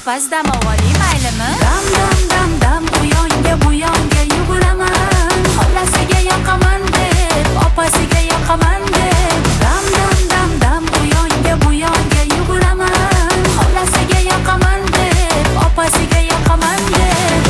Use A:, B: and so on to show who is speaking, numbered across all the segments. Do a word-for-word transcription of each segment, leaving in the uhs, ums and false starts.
A: past dam olay maylimi?
B: Dam dam dam dam u yonga bu yonga yuguraman. Xolasiga yoqaman deb, opasiga yoqaman deb. Dam dam dam dam u yonga bu yonga yuguraman. Xolasiga yoqaman deb, opasiga yoqaman deb.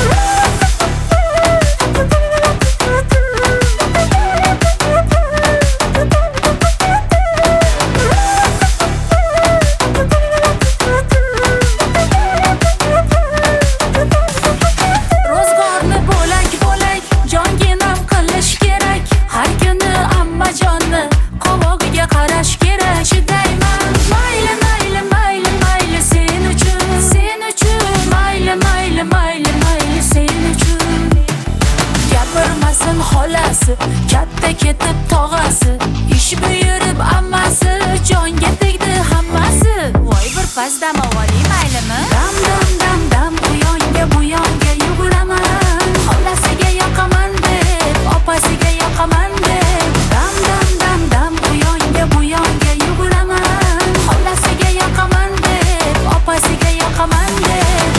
B: Katta ketib tog'asi, ish buyurib ammasi, jonga tegdi hammasi. Voy bir pas dam olay maylimi? Dam dam dam dam u yonga bu yonga yuguraman. Xolasiga yoqaman deb, opasiga yoqaman deb. Dam dam dam dam u yonga bu yonga yuguraman. Xolasiga yoqaman deb, opasiga yoqaman deb.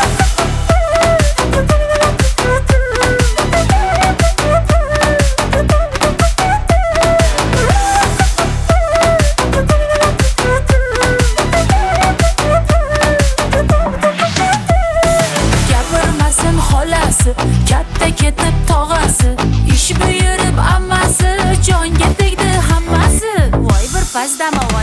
B: Katta ketib tog'asi, ish buyurib ammasi, jonga tegdi hammasi. Voy bir pas dam